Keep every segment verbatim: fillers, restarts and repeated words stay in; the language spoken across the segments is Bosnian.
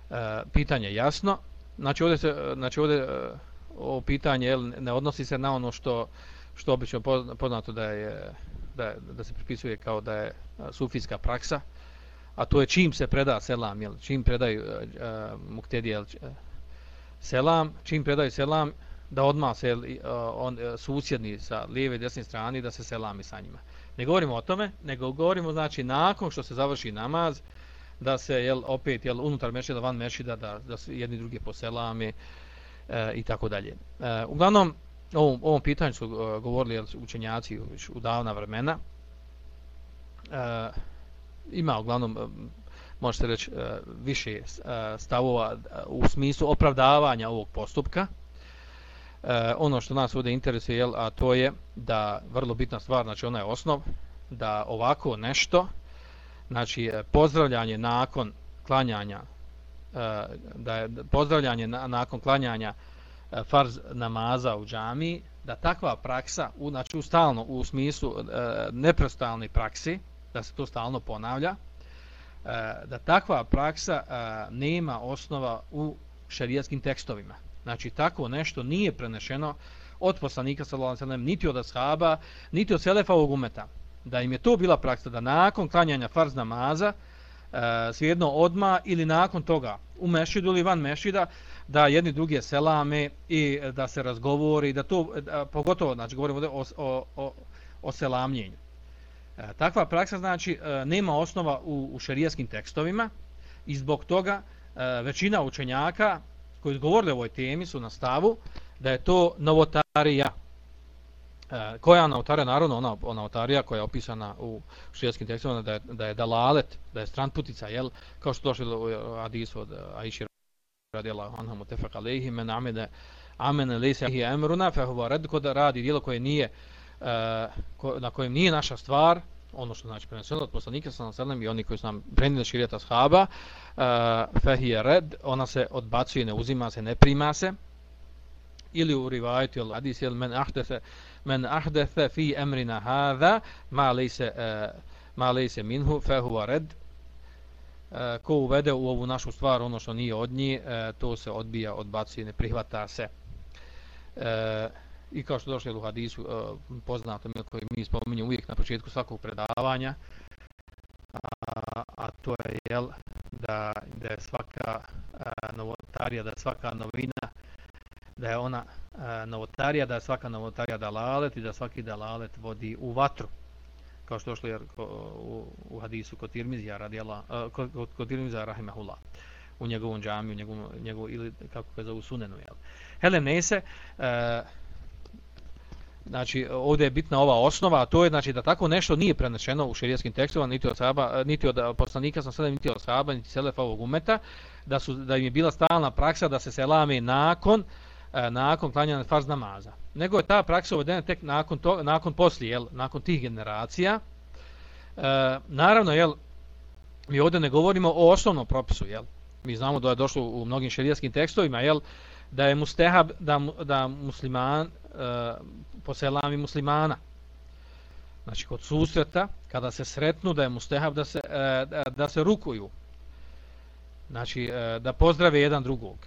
E, pitanje je jasno. Znači ovdje se, znači ovdje e, ovo pitanje jel, ne odnosi se na ono što što obično poznato da je da, je, da se pripisuje kao da je sufijska praksa, a to je čim se preda selam, jel, čim predaju uh, uh, muktedije uh, selam, čim predaju selam, da odmah se uh, on, uh, susjedni sa lijeve i desne strane da se selami sa njima. Ne govorimo o tome, nego govorimo znači nakon što se završi namaz, da se jel, opet jel, unutar mešida, van mešida, da, da se jedni drugi poselame uh, i tako dalje. Uh, uglavnom, o ovom, ovom pitanju su uh, govorili jel, učenjaci u, u davna vremena. Uh, ima uglavnom, može se reći, više stavova u smislu opravdavanja ovog postupka. Ono što nas ovdje interesuje, jel, a to je da vrlo bitna stvar, znači ona je osnov, da ovako nešto, znači pozdravljanje nakon klanjanja, da je pozdravljanje nakon klanjanja farz namaza u džamiji, da takva praksa, znači u stalno, u smislu neprestalne praksi, da se to stalno ponavlja, da takva praksa nema osnova u šerijatskim tekstovima. Znači, tako nešto nije prenešeno od poslanika sallallahu alejhi ve sellem, niti od ashaba, niti od selefovog umeta. Da im je to bila praksa da nakon klanjanja farz namaza, svejedno odma ili nakon toga u mešidu ili van mešida, da jedni drugi selame i da se razgovori, da to, pogotovo, znači, govorimo o, o, o, o selamljenju. Takva praksa znači nema osnova u, u šerijatskim tekstovima i zbog toga većina učenjaka koji govorili o ovoj temi su na stavu da je to novotarija. Koja novotarija? Naravno ona, ona novotarija koja je opisana u šerijatskim tekstovima da je, da je dalalet, da je stranputica, jel? Kao što došlo u hadisu od Aiši radijallahu anha mutafaq alejhi men amene amene lejse hi emruna fa huwa rad, kod radi djelo koje nije Uh, na kojem nije naša stvar, ono što znači preneseno od poslanika sallallahu alejhi ve sellem i oni koji su nam prenijeli šerijat ashaba, uh, fahiya red, ona se odbacuje, ne uzima se, ne prima se. Ili u rivajetu al hadis el men ahdatha men ahdatha fi amrina hadha ma laysa uh, ma laysa minhu fa huwa red. Uh, ko uvede u ovu našu stvar ono što nije od nje, uh, to se odbija, odbacuje, ne prihvata se. Uh, I kao što došlo u hadisu uh, poznatom koji mi spominjemo uvijek na početku svakog predavanja, a, a to je jel, da, da je svaka uh, novotarija, da je svaka novina, da je ona uh, novotarija, da je svaka novotarija dalalet i da svaki dalalet vodi u vatru. Kao što došlo u, u hadisu kod Tirmizija radijala, uh, kod, kod Tirmizija rahimahullah, u njegovom džamiju, u njegovom, njegovom, ili kako ga zovu sunenu. Jel. Hele nese, uh, znači ovdje je bitna ova osnova, a to je znači da tako nešto nije prenešeno u šerijatskim tekstovima niti od sahaba, niti od poslanika sallallahu alejhi ve sellem, niti od sahaba, niti selefovog umeta, da su da im je bila stalna praksa da se selame nakon nakon klanjanja farz namaza. Nego je ta praksa uvedena tek nakon to, nakon poslije, jel, nakon tih generacija. E, naravno, jel, mi ovdje ne govorimo o osnovnom propisu, jel. Mi znamo da je došlo u mnogim šerijatskim tekstovima, jel, da je mustehab da da musliman uh, poselami muslimana. Znači kod susreta kada se sretnu da je mustehab da se uh, da se rukuju. Znači uh, da pozdrave jedan drugog.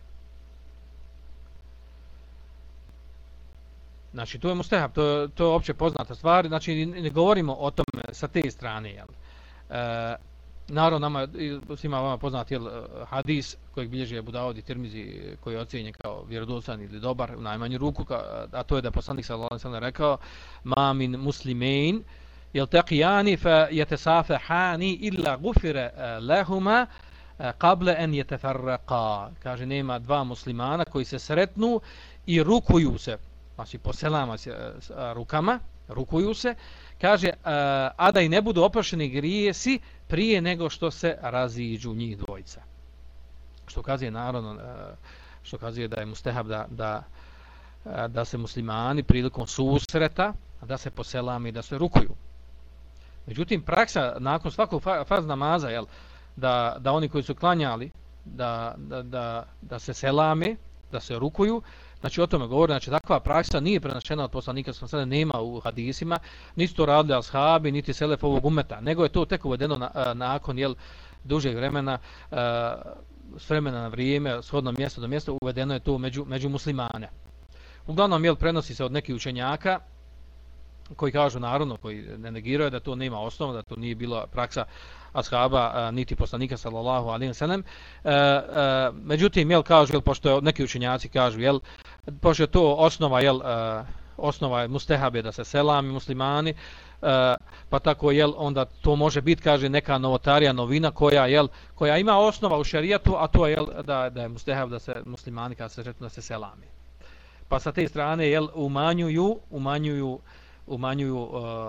Znači to je mustehab, to to je opće poznata stvar, znači ne govorimo o tome sa te strane, jel. Uh, Naravno, nama, svima vama poznat je hadis kojeg bilježi Abu Davud i Tirmizi, koji je ocijenjen kao vjerodostojan ili dobar u najmanju ruku, a to je da poslanik sallallahu alejhi ve sellem rekao: "Ma min muslimin yaltaqiyani fa yatasafahani illa ghufira lahumā qabla an yatafarraqa." Kaže, nema dva muslimana koji se sretnu i rukuju se, znači poselama se rukama, rukuju se, kaže, a da i ne budu oprošteni grijesi prije nego što se raziđu njih dvojica. Što kazuje naravno, što kazuje da je mustehab da, da, da se muslimani prilikom susreta, da se poselame i da se rukuju. Međutim, praksa nakon svakog farz namaza, jel, da, da oni koji su klanjali, da, da, da, da se selame, da se rukuju, znači o tome govori, znači takva praksa nije prenašena od poslanika sallallahu alejhi ve sellem, nema u hadisima, niti to radili ashabi, niti selefovog umeta, nego je to tek uvedeno na, nakon jel dužeg vremena, s vremena na vrijeme, shodno mjesto do mjesta, uvedeno je to među, među muslimane. Uglavnom, jel, prenosi se od nekih učenjaka koji kažu, naravno, koji ne negiraju da to nema osnova, da to nije bila praksa ashaba, a, niti poslanika sallallahu alejhi ve sellem. Međutim, jel, kažu, jel, pošto neki učenjaci kažu, jel, pošto je to osnova, jel, a, osnova je mustehabe da se selami muslimani, a, pa tako, jel, onda to može biti, kaže, neka novotarija, novina koja, jel, koja ima osnova u šerijatu, a to je, jel, da, da je mustehab da se muslimani, kada se reknu, da se selami. Pa sa te strane, jel, umanjuju, umanjuju umanjuju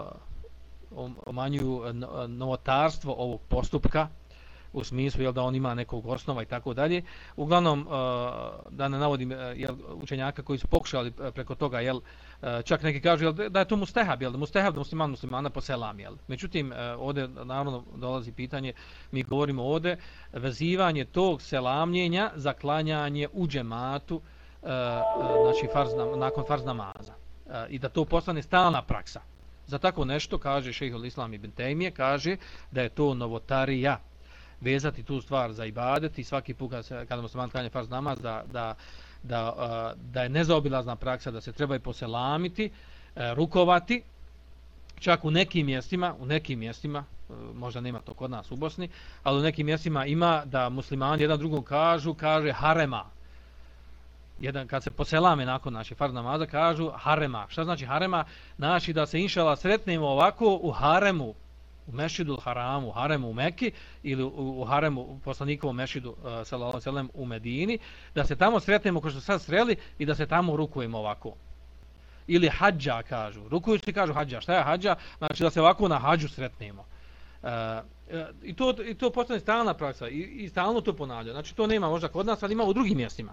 uh, umanjuju novotarstvo ovog postupka u smislu, jel, da on ima nekog osnova i tako dalje. Uglavnom, uh, da ne navodim, jel, učenjaka koji su pokušali preko toga, jel, uh, čak neki kažu, jel, da je to mustehab, jel, da mustehab da musliman muslimana poselam, jel. Međutim, uh, ovdje naravno dolazi pitanje, mi govorimo ovdje vezivanje tog selamljenja za klanjanje u džematu, uh, uh, znači farz, nakon farz namaza. I da to postane stalna praksa. Za tako nešto, kaže šejhul Islam ibn Tejmije, kaže da je to novotarija. Vezati tu stvar za ibadet i svaki put kada, se, kada musliman klanja farz namaz, da, da, da, da je nezaobilazna praksa, da se treba i poselamiti, rukovati, čak u nekim mjestima, u nekim mjestima, možda nema to kod nas u Bosni, ali u nekim mjestima ima da muslimani jedan drugom kažu, kaže harema. Jedan, kad se poselame nakon naše farz namaza, kažu harema. Šta znači harema? Znači da se inšala sretnemo ovako u haremu, u mešidul haramu, u haremu u Meki ili u, u haremu u poslanikovom mešidu uh, sallallahu alejhi ve sellem u Medini, da se tamo sretnemo kao što sad sreli i da se tamo rukujemo ovako. Ili hadža kažu. Rukujući kažu hadža. Šta je hadža? Znači da se ovako na hadžu sretnemo. Uh, uh, i, to, I to postane stalna praksa i, i stalno to ponavlja. Znači to nema možda kod nas, ali ima u drugim mjestima.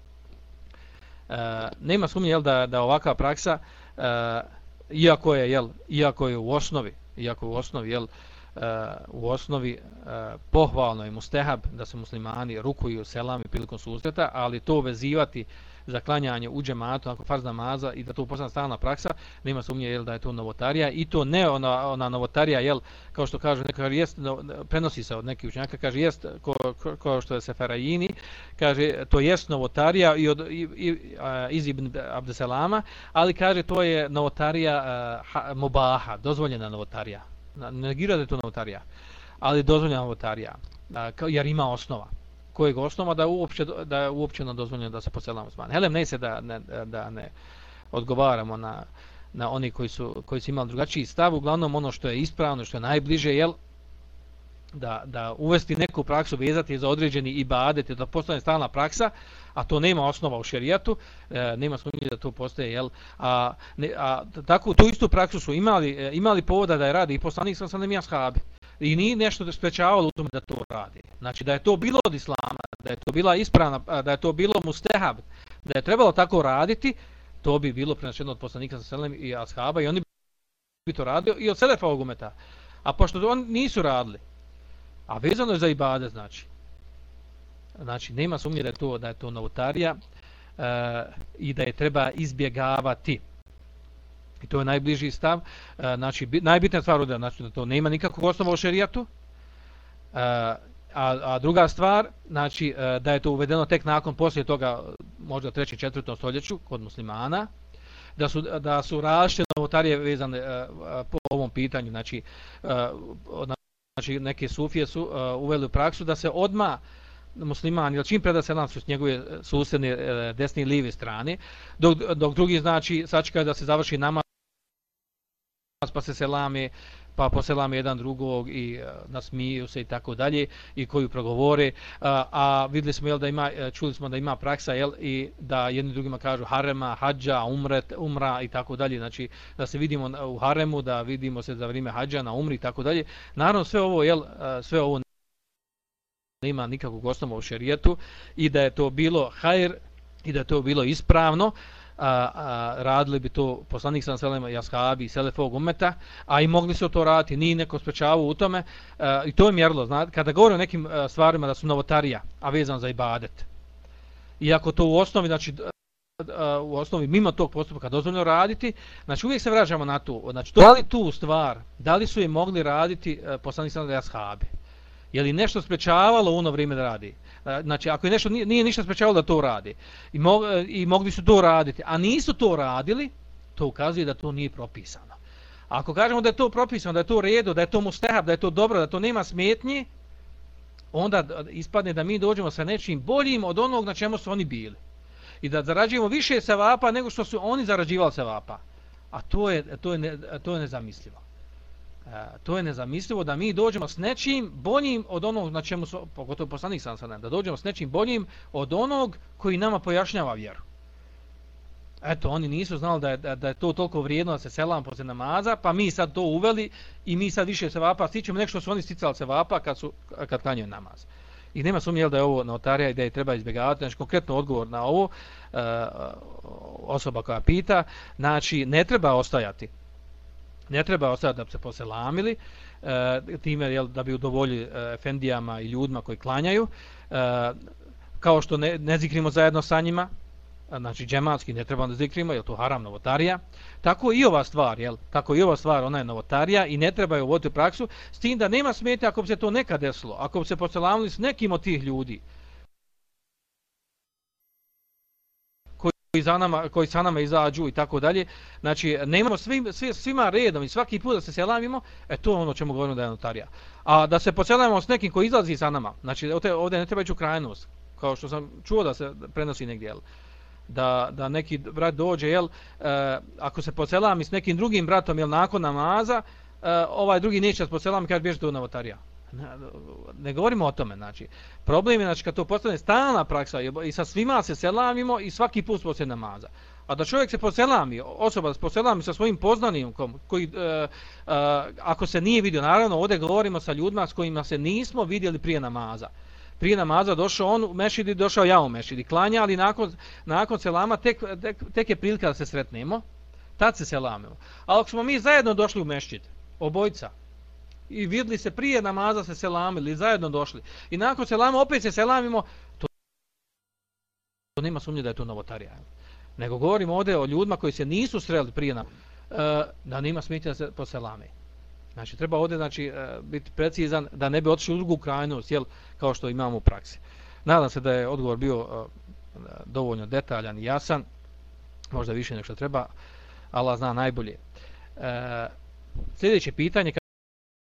Uh, nema sumnje, jel, da da ovakva praksa uh, iako je, jel, iako je u osnovi iako je u osnovi, jel, uh, u osnovi uh, pohvalno i mustehab da se muslimani rukuju selami prilikom susreta, ali to vezivati za klanjanje u džematu nakon farz namaza i da to postane stalna praksa, nema sumnje, jel, da je to novotarija i to ne ona, ona novotarija, jel, kao što kažu neka jest, no, prenosi se od nekih učenjaka, kaže jest ko, ko, ko što je Seferajini, kaže to jest novotarija i od i, i, a, iz Ibn Abdeselama, ali kaže to je novotarija a, mubaha, dozvoljena novotarija. Negira da je to novotarija, ali dozvoljena novotarija, a, jer ima osnova. Kojeg osnova da uopće da je uopće dozvoljeno da se poselamo s mane. Helem ne se da ne, da ne odgovaramo na na oni koji su koji su imali drugačiji stav, uglavnom ono što je ispravno, što je najbliže, jel, da da uvesti neku praksu, vezati za određeni ibadet, da postane stalna praksa, a to nema osnova u šerijatu, e, nema sumnje da to postaje, jel, a, ne, a tako tu istu praksu su imali imali povoda da je radi i poslanik sallallahu alejhi ve sellem i ashabi. I nije nešto da sprečavalo u tome da to radi. Znači da je to bilo od islama, da je to bila ispravna, da je to bilo mustehab, da je trebalo tako raditi, to bi bilo prenašeno od poslanika sallallahu alejhi ve sellem i ashaba i oni bi to radili i od selefa ovog umeta. A pošto oni nisu radili, a vezano je za ibadet, znači, znači nema sumnje da je to, da je to novotarija e, i da je treba izbjegavati. I to je najbliži stav. E, znači, najbitnija stvar ovdje, znači da to nema nikakvog osnova u šerijatu. E, a, a druga stvar, znači e, da je to uvedeno tek nakon, poslije toga, možda u trećem, četvrtom stoljeću, kod muslimana, da su, da su različite novotarije vezane e, po ovom pitanju. Znači, e, znači neke sufije su e, uveli u praksu da se odma musliman, ili čim preda selam su s njegove susjedne e, desne i lijeve strane, dok, dok drugi, znači, sačekaju da se završi namaz, pa se selame, pa poselame jedan drugog i uh, nasmiju se i tako dalje i koju progovore, uh, a vidjeli smo, jel, da ima, čuli smo da ima praksa, jel, i da jedni drugima kažu harema, hadža, umret, umra i tako dalje, znači da se vidimo u haremu, da vidimo se za vrijeme hadža na umri i tako dalje. Naravno sve ovo, jel, uh, sve ovo nema nikakvog osnova u šerijetu i da je to bilo hajr i da je to bilo ispravno. A, a, radili bi to poslanik sallallahu alejhi ve sellem i ashabi i selefovog ummeta, a i mogli se to raditi, nije neko sprečavao u tome, a, i to je mjerilo, znate, kada govorimo o nekim a, stvarima da su novotarija, a vezano za ibadet. Iako to u osnovi, znači a, u osnovi mimo tog postupka dozvoljeno raditi, znači uvijek se vraćamo na to, znači da li tu stvar, da li su je mogli raditi a, poslanik sallallahu alejhi ve sellem i ashabi? Je li nešto sprečavalo u ono vrijeme da radi? Znači, ako je nešto nije, nije ništa sprečavalo da to radi i, mo, i mogli su to raditi, a nisu to radili, to ukazuje da to nije propisano. A ako kažemo da je to propisano, da je to u redu, da je to mustahab, da je to dobro, da to nema smetnji, onda ispadne da mi dođemo sa nečim boljim od onog na čemu su oni bili. I da zarađujemo više sevapa nego što su oni zarađivali sevapa. A to je, to je, ne, to je nezamislivo. E, to je nezamislivo da mi dođemo s nečim boljim od onog na čemu su, pogotovo poslanik sam sad, da dođemo s nečim boljim od onog koji nama pojašnjava vjeru. Eto, oni nisu znali da je, da, da je to toliko vrijedno da se selam poslije namaza, pa mi sad to uveli i mi sad više sevapa stičemo nek što su oni sticali sevapa kad, su, kad klanjaju namaz. I nema sumnje da je ovo notarija i da je treba izbjegavati. Znači, konkretno odgovor na ovo, e, osoba koja pita, znači, ne treba ostajati. Ne treba ostajati da bi se poselamili, e, time jel, da bi udovoljili e, efendijama i ljudima koji klanjaju, e, kao što ne, ne zikrimo zajedno sa njima, znači džematski ne treba da zikrimo, jer to haram novotarija. Tako i ova stvar, jel? Tako i ova stvar, ona je novotarija i ne treba je uvoditi u praksu, s tim da nema smetnje ako bi se to nekad desilo, ako bi se poselamili s nekim od tih ljudi koji za nama, koji sa nama izađu i tako dalje. Znači, nemamo svim, svim, svima redom i svaki put da se selamimo, e to je ono čemu govorimo da je notarija. A da se poselamimo s nekim koji izlazi sa nama, znači ovdje, ovdje ne treba ići u krajnost, kao što sam čuo da se prenosi negdje, jel? Da, da neki brat dođe, jel, e, ako se poselami s nekim drugim bratom, jel, nakon namaza, e, ovaj drugi neće se poselami kad bježe do novotarija. Ne, ne govorimo o tome, znači. Problem je, znači, kad to postane stalna praksa i sa svima se selamimo i svaki put poslije namaza. A da čovjek se poselami, osoba se poselami sa svojim poznanikom, koji, e, e, ako se nije vidio, naravno, ovdje govorimo sa ljudima s kojima se nismo vidjeli prije namaza. Prije namaza došao on u mešid i došao ja u mešid i klanja, ali nakon, nakon selama tek, tek, tek je prilika da se sretnemo, tad se selamimo. Ali ako smo mi zajedno došli u mešid, obojca, i vidjeli se prije namaza se selamili, zajedno došli, i nakon selama opet se selamimo, to, to nema sumnje da je to novotarija. Nego govorimo ovdje o ljudima koji se nisu sreli prije namaza, da nema smetnje da se poselame. Znači, treba ovdje, znači, biti precizan da ne bi otišli u drugu krajnost, jel, kao što imamo u praksi. Nadam se da je odgovor bio dovoljno detaljan i jasan, možda više nego što treba, Allah zna najbolje. Sljedeće pitanje,